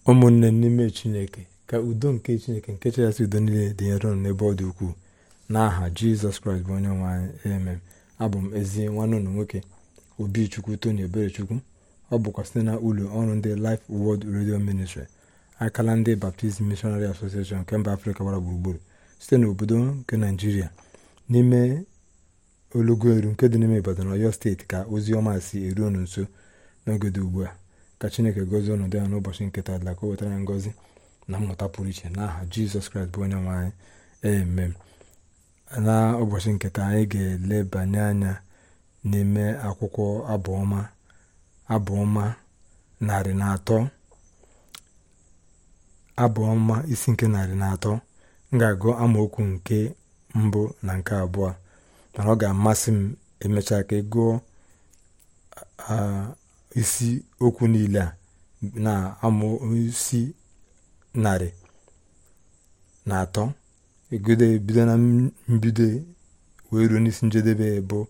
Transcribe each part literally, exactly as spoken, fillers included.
ụmụnne n'ime Chineke, ka udo nke Chineke nke chasị udo niile dị nro n'ebe ọ dị ukwuu n'aha Jizọs Kraịst bụ onye nwe anyị, amen. Abụ m ezi nwanne unu nwoke Obichukwu Tony Eberechukwu. Ọ bụkwa site na ụlọ ọrụ ndị Life Word Radio Ministry, akala ndị Baptist Missionary Association nke mba Afrịka gbara gburugburu, site n'obodo nke Naijiria, n'ime Ologoelu nke dị n'ime Ibadan, Ọyọ steeti, ka ozi ọma si eru unu nso n'oge dị ugbu a. Ka Chineke gozie ọnọdụ ya n'ụbọchị nke taa, ka o wetara ngọzi na mmụta pụrụ iche n'aha Jizọs Kraịst bụ onye nwe anyị, amen. Na ụbọchị nke taa, anyị ga-elebanye anya n'ime akwụkwọ abụọma abụọma narị na atọ abụọma isi nke narị na atọ. M ga-agụ amaokwu nke mbụ na nke abụọ, mana ọ ga-amasị m emechaa ka ị gụọ isi okwu niile a na amaisi narị na atọ, egodo ebido na mbido wee ruo n'isi njedebe bụ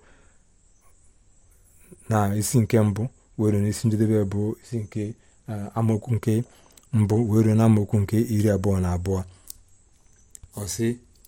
na isi nke mbụ wee ruo n'isi njedebe bụ isi nke amaokwu nke mbụ wee ruo na amaokwu nke iri abụọ na abụọ. Ọ sị,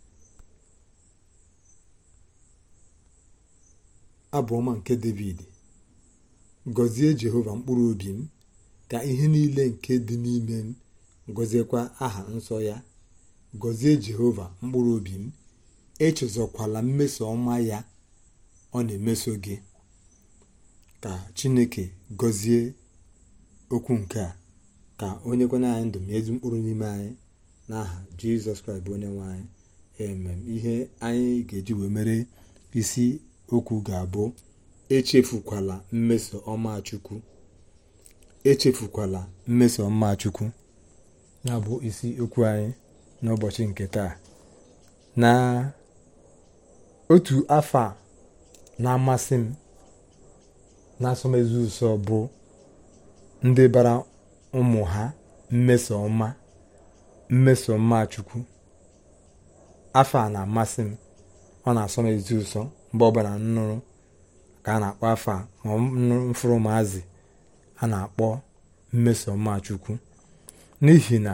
abụọma nke David. Gọzie Jehova mkpụrụ obi m, ka ihe niile nke dị n'ime m gọziekwa aha nsọ ya. Gọzie Jehova mkpụrụ obi m, echezọkwala mmeso ọma ya ọ na-emeso gị. Ka Chineke gọzie okwu nke a, ka onye kwana anyị ndụ ma ezi mkpụrụ n'ime anyị n'aha Jizọs Kraịst bụ onye nwe anyị, amen. Ihe anyị ga-eji wee mere isi okwu ga-abụ echefukwala mmeso ọma Chukwu. Echefukwala mmeso ọma Chukwu ya bụ isi okwu anyị n'ụbọchị nke taa. Na otu afọ a na-amasị m na-asọmezu ụsọ bụ ndị bara ụmụ ha mmeso ọma mmeso ọma Chukwu. Afọ a na-amasị m, ọ na-asọmezu ụsọ mgbe ọbụla nnụrụ ka a na-akpọ afọ a, ma mfụrụ maazị a na-akpọ mmeso ọma Chukwu, n'ihi na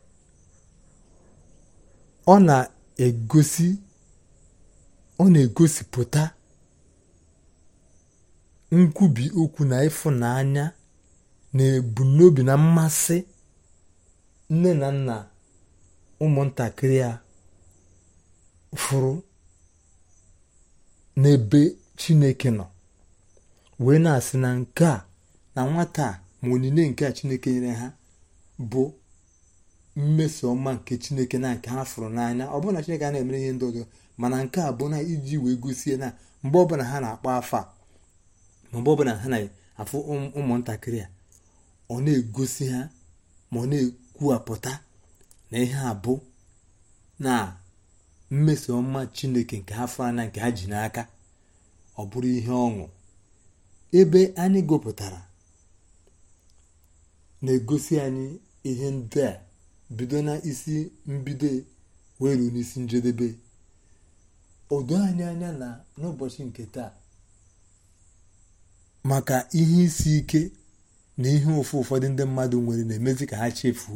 ọ na-egosi ọ na-egosipụta nkwubi okwu na ịfụnanya na ebumnobi na mmasị nne na nna ụmụntakịrị a fụrụ n'ebe Chineke nọ, wee na-asị na nke a na nwata a ma onyinye nke a Chineke nyere ha bụ mmeso ọma nke Chineke na nke ha fụrụ n'anya. Ọ bụrụ na Chineke a na-emere ihe ndị ọzọ, mana nke a bụ na iji wee gosie na mgbe ọbụla ha na-akpọ afa, ma mgbe ọbụla ha na-afụ ụmụntakịrị a, ọ na-egosi ha ma ọ na-ekwuapụta na ihe a bụ na mmeso ọma Chineke nke ha fụrụ anya, nke ha ji n'aka. Ọ bụrụ ihe ọṅụ. Ebe anyị gụpụtara na-egosi anyị ihe ndị a bido na isi mbido wee ruo n'isi njedebe. O doo anyị anya na n'ụbọchị nke taa, maka ihe isi ike na ihe ụfụ ụfọdụ ndị mmadụ nwere na-emezi ka ha chefuo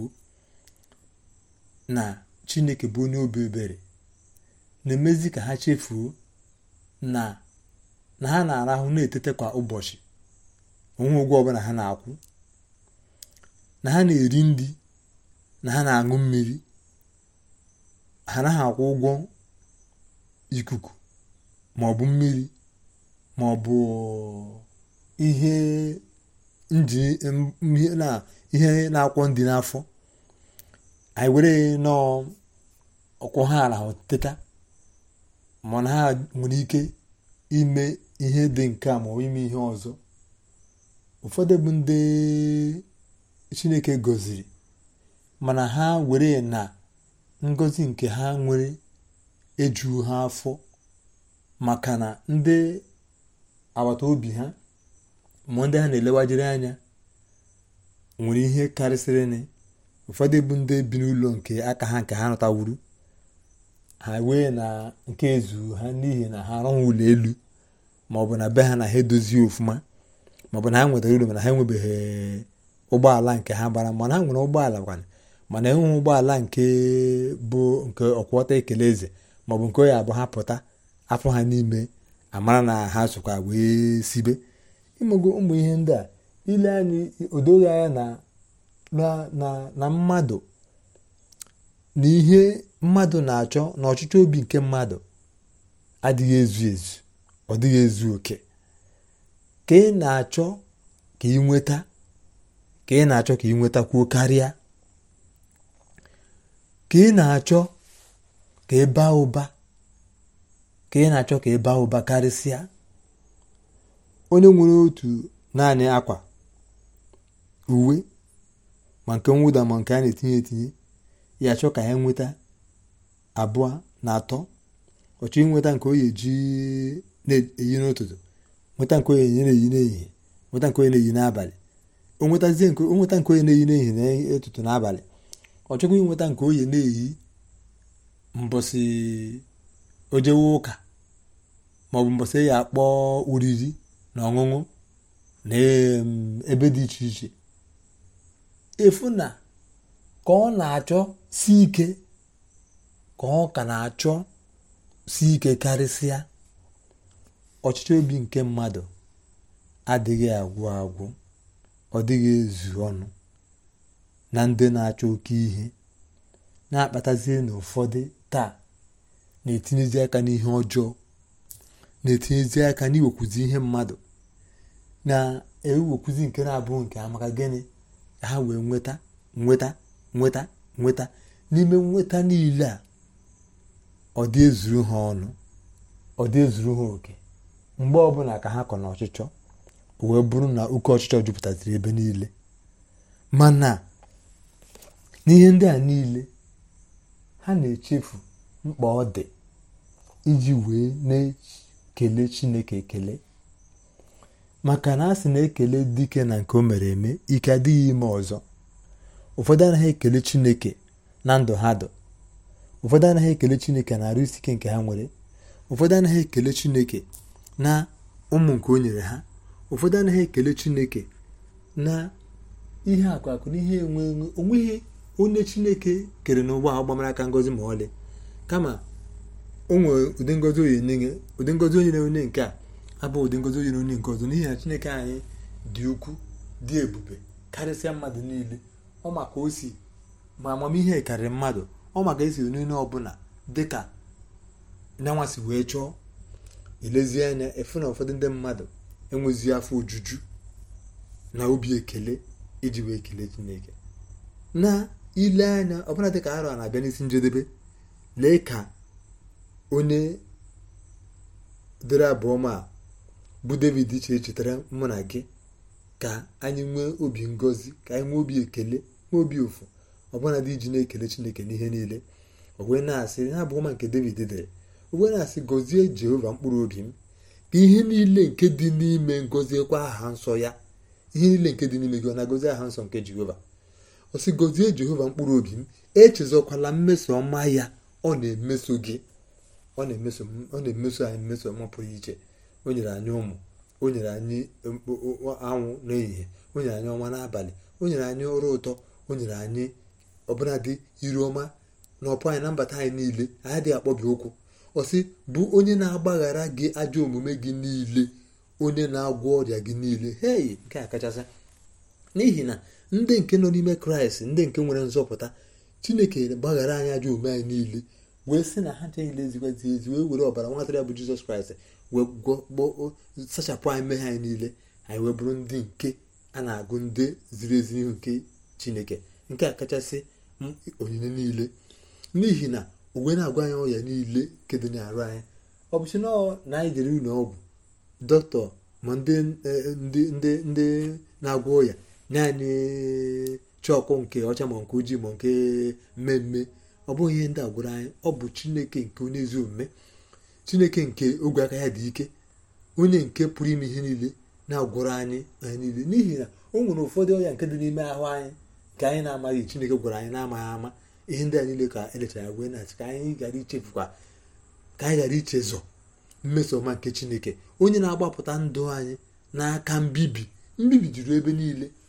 na Chineke bụ onye obi ebere, na-emezi ka ha chefuo na na ha na-arahụ na-etete kwa ụbọchị, onwe ụgwọ ọbụla ha na-akwụ, na ha na-eri nri, na ha na-aṅụ mmiri, ha naghị akwụ ụgwọ ikuku maọbụ mmiri maọbụ ihe nji na ihe na-akwọ ndị n'afọ. Anyị were nọọ ọkwọ ha ala teta, mana ha nwere ike ime ihe dị nke a ma ọ ime ihe ọzọ. Ụfọdụ bụ ndị Chineke gọziri, mana ha were na ngọzi nke ha nwere eju ha afọ, maka na ndị agbata obi ha ma ndị ha na-elewajiri anya nwere ihe karịsịrị ni. Ụfọdụ bụ ndị bi n'ụlọ nke aka ha nke ha nọtawuru, ha wee na nke ezu ha n'ihi na ha arụghị ụlọ elu, maọbụ na be ha na ha edozi ofuma, maọbụ na ha nwetara ụlọ mana ha enwebeghị ụgbọala nke ha gbara, mana ha nwere ụgbọala kwana, mana enweghị ụgbọala nke bụ nke ọkwọta ekele eze maọbụ nke onye abụ ha pụta afọ ha n'ime amara na ha sokwa wee sibe. Ịmụgo ụmụ ihe ndị a ile anyị odoghị anya na na na mmadụ na ihe mmadụ na-achọ na ọchịchọ obi nke mmadụ adịghị ezu ezu, ọ dịghị ezu oke. Ka ị na-achọ ka ị nweta ka ị na-achọ ka ị nwetakwuo karịa, ka ị na-achọ ka ị baa ụba ka ị na-achọ ka ị baa ụba karịsịa. Onye nwere otu naanị akwa uwe ma nke mwụda ma nke a na-etinye etinye ya achọ ka ya nweta abụọ na atọ, ọchọ inweta nke onye ji na-eyi n'ụtụtụ, nweta nke onye na-eyi n'ehihie, nweta nke onye na-eyi n'abalị. O nwetazie nke nweta nke onye na-eyi n'ehihie na ụtụtụ n'abalị, ọ chọkwa inweta nke onye na-eyi mbọsị ojewe ụka maọbụ mbọsị ya akpọ oriri na ọṅụṅụ na ebe dị iche iche. Efu na ka ọ na-achọ si ike ka ọ ka na-achọ si ike karịsịa. Ọchịchọ obi nke mmadụ adịghị agwụ agwụ, ọ dịghị ezu ọnụ. Na ndị na-achọ oke ihe na-akpatazie na ụfọdụ taa na-etinyezi aka n'ihe ọjọọ, na-etinyezi aka n'iwekwuzi ihe mmadụ, na-ewekwuzi nke na-abụghị nke ha, maka gịnị? Ha wee nweta nweta nweta nweta. N'ime nweta niile a, ọ dị ezuru ha ọnụ, ọ dị ezuru ha oke. Mgbe ọbụla ka ha kọ n'ọchịchọ, o wee bụrụ na oke ọchịchọ jupụtaziri ebe niile. Mana n'ihe ndị a niile, ha na-echefu mkpa ọ dị iji wee na-ekele Chineke ekele. Maka na a sị na-ekele dike na nke o mere eme, ike adịghị ime ọzọ. Ụfọdụ anaghị ekele Chineke na ndụ ha dụ, ụfọdụ anaghị ekele Chineke na arụ isi ike nke ha nwere, ụfọdụ anaghị ekele Chineke na ụmụ nke o nyere ha, ụfọdụ anaghị ekele Chineke na ihe akụ akụ na ihe enwe enwe. Onweghị onye Chineke kere n'ụwa ahụ gbamara aka ngọzi ma ọlị, kama o nwere ụdị ngọzi onye nye, ụdị ngọzi onye na onye nke a abụ ụdị ngọzi onye na onye nke ọzọ. N'ihi na Chineke anyị dị ukwu, dị ebube karịsịa mmadụ niile. Ọ maka o si ma amamihe karịrị mmadụ, ọ maka esi onye ọbụla dịka nyanwasị wee chọọ. Elezie anya efu na ụfọdụ ndị mmadụ enweghị afọ ojuju na obi ekele iji wee kelee Chineke. Na ile anya ọbụla dịka arọ a na-abịa n'isi njedebe, lee ka onye dere abụọ ma bụ David chere chetara mụ na gị ka anyị nwee obi ngọzi, ka anyị nwee obi ekele, nwee obi ofu, ọbụla dị iji na-ekele Chineke n'ihe niile. O wee na-asị na abụọ ma nke David dere, o wee na-asị gọzie Jehova mkpụrụ obi m, ka ihe niile nke dị n'ime ngọziekwa aha nsọ ya. Ihe niile nke dị n'ime gị ọ na-agọzi aha nsọ nke Jehova? Ọ sị gọzie Jehova mkpụrụ obi m, echezọkwala mmeso ọma ya ọ na-emeso gị. Ọ na-emeso ọ na-emeso anyị mmeso ọma pụrụ iche. O nyere anyị ụmụ, o nyere anyị anwụ n'ehihie, o nyere anyị ọnwa n'abalị, o nyere anyị ọrụ ụtọ, o nyere anyị ọbụladị iru ọma na ọpụ anyị na mbata anyị niile. Anyị adịghị akpọbi ụkwụ. Ọ sị bụ onye na-agbaghara gị ajọ omume gị niile, onye na-agwọ ọrịa gị niile. Hei, nke a kachasị. N'ihi na ndị nke nọ n'ime Kraịst, ndị nke nwere nzọpụta, Chineke gbaghara anyị ajọ omume anyị niile, wee sị na ha niile ezigwazi ezi, wee were ọbara nwa atụrụ ya bụ Jizọs Kraịst wee sachapụ anyị mmehie anyị niile. Anyị wee bụrụ ndị nke a na-agụ ndị ziri ezi n'ihu nke Chineke. Nke a kachasị onyinye niile. N'ihi na o wee na-agwa anyị ọya niile nke dị n'arụ anyị. Ọ bụchi na anyị jere ụlọ ọgwụ, dọkịta ma ndị ndị ndị ndị na-agwọ ọya nye anyị chọkụ nke ọcha ma nke ojii ma nke mmemme. Ọ bụghị ihe ndị a gwara anyị, ọ bụ Chineke nke onye ezi omume, Chineke nke ogwe aka ya dị ike, onye nke pụrụ ime ihe niile na-agwọrọ anyị anyị niile. N'ihi na o nwere ụfọdụ ọya nke dị n'ime ahụ anyị nke anyị na-amaghị, Chineke gwara anyị na-amaghị ama. Ihe ndị a niile ka elechara wee na-achị ka anyị ghara ichefukwa, ka anyị ghara ichezọ mmeso ọma nke Chineke, onye na-agbapụta ndụ anyị n'aka mbibi. Mbibi juru ebe niile,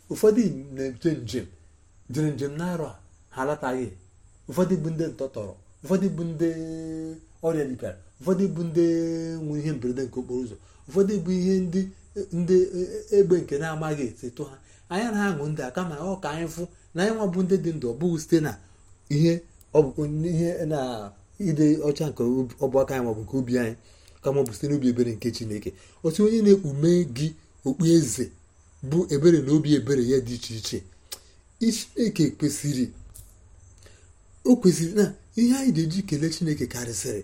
ụfọdụ na-eje njem jere njem na-arụ a ha alataghị, ụfọdụ bụ ndị ntọtọrọ, ụfọdụ bụ ndị ọrịa dịbịara, ụfọdụ bụ ndị nwere ihe mberede nke okporo ụzọ, ụfọdụ bụ ihe ndị ndị egbe nke na-amaghị etetụ ha. anya na aṅụ ndị a kama ọ ka anyị fụ na anyị nwa bụ ndị dị ndụ, ọ bụghị site na ihe ihe na ide ọcha nke ọbụ aka anyị maọbụ nke obi anyị, kama ọ bụ site n'obi ebere nke Chineke. otu onye na-ekpume gị okpu eze bụ ebere na obi ebere ya dị iche iche. Chineke kwesịrị o kwesịrị na ihe anyị ga-eji kelee Chineke karịsịrị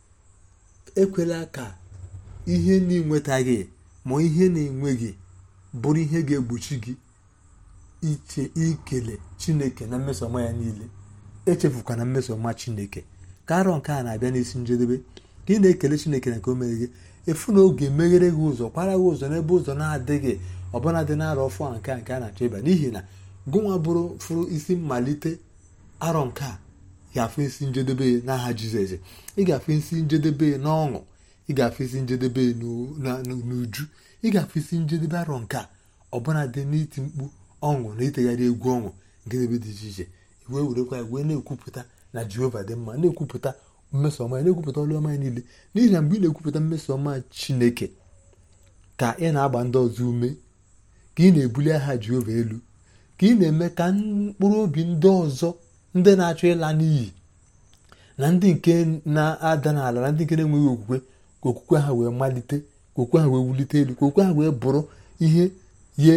ekwela ka ihe na-enwetaghị ma ihe na-enweghị bụrụ ihe ga-egbochi gị iche ikele Chineke na mmesoma ya niile. Echefukwa na mmesoma Chineke ka arọ nke a na-abịa n'isi njedebe, ka ị na-ekele Chineke na nke o mere gị, efu na oge meghere gị ụzọ, kwara gị ụzọ n'ebe ụzọ na-adịghị ọbụna dị n'arọ ọfọ a nke a nke a na-achọ ịba, n'ihi na gụnwa bụrụ fụrụ isi mmalite arọ nke a ga-afụ isi njedebe n'aha Jizọs. Ị ga-afụ isi njedebe n'ọṅụ, ị ga-afụ isi njedebe n'uju, ị ga-afụ isi njedebe arọ nke a ọbụna dị n'iti mkpu ọṅụ na itegharị egwu ọṅụ nke ebe dị iche iche. Iwe werekwa ya wee na-ekwupụta na Jehova dị mma, na-ekwupụta mmeso ọma ya, na-ekwupụta ọlụ ọma ya niile. N'ihi na mgbe ị na-ekwupụta mmeso ọma Chineke ka ị na-agba ndị ọzọ ume, ka ị na-ebuli aha Jehova elu, ka ị na-eme ka mkpụrụ obi ndị ọzọ ndị na-achọ ịla n'iyi na ndị nke na-ada n'ala na ndị nke na-enweghị okwukwe, ka okwukwe ha wee malite, ka okwukwe ha wee wulite elu, ka okwukwe ha wee bụrụ ihe ye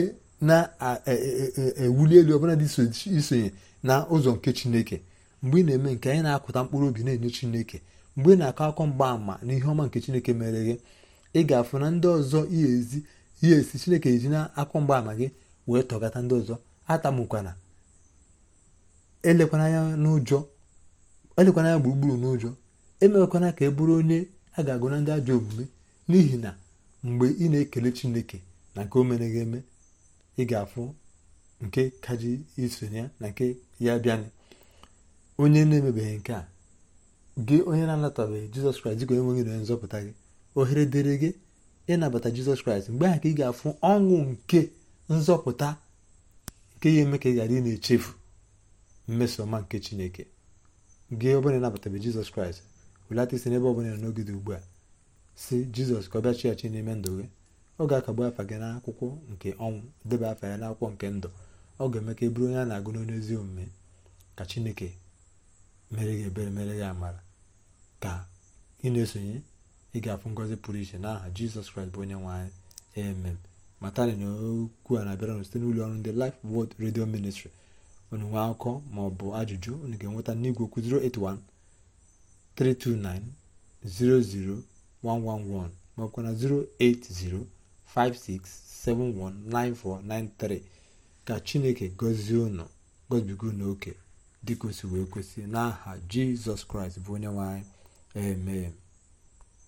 na-ewuli elu ọbụla dị isonye na ụzọ nke Chineke. Mgbe ị na-eme nke, anyị na-akụta mkpụrụ obi na-enye Chineke, mgbe ị na-akọ akọ mgbaàmà na ihe ọma nke Chineke mere gị, ị ga-afụ na ndị ọzọ ihe ezi ihe esi Chineke eji na akọ mgbaàmà gị wee tọgata ndị ọzọ. Atamụkwana, elekwana anya n'ụjọ, elekwana anya gburugburu n'ụjọ, emekwana ka e bụrụ onye a ga-agụ na ndị ajọ omume, n'ihi na mgbe ị na-ekele Chineke na nke o mere gị eme, ị ga-afụ nke kaji isonye ya na nke ya bịanị. Onye na-emebeghị nke a, gị onye na-anatabeghị Jizọs Kraịst dịka onye nwe gị na onye nzọpụta gị, ohere dịrị gị ịnabata Jizọs Kraịst. Mgbe ahụ ka ị ga-afụ ọṅụ nke nzọpụta nke ya eme ka ị ghara ị na-echefu mmeso ọma nke Chineke. Gị ọbụla ịnabatabeghị Jizọs Kraịst, welata isi n'ebe ọbụla nọ n'oge dị ugbu a, si Jizọs ka ọ bịa chighachi n'ime ndụ gị. Ọ ga-akagbu afa gị n'akwụkwọ nke ọnwụ, deba afa ya n'akwụkwọ nke ndụ. Ọ ga-eme ka e bụrụ onye a na-agụ n'onye ezi omume, ka Chineke mere gị ebere, mere gị amara. Ka ị na-esonye, ị ga-afụ ngọzi pụrụ iche n'aha Jizọs Kraịst bụ onye nwe anyị. Amen. matani na okwu a na-abịara site n'ụlọ ọrụ ndị Life Word Radio Ministry. Unu nwe akụkọ ma ọ bụ ajụjụ, unu ga-enweta n'igwe okwu zero eight one three two nine zero zero one one one ma ọ bụ na zero eight zero five six seven one nine four nine three. Ka Chineke gọzie unu, gọzibiga unu oke dịka o si wee kwesị, n'aha Jizọs Kraịst bụ onye nwe anyị. Amen.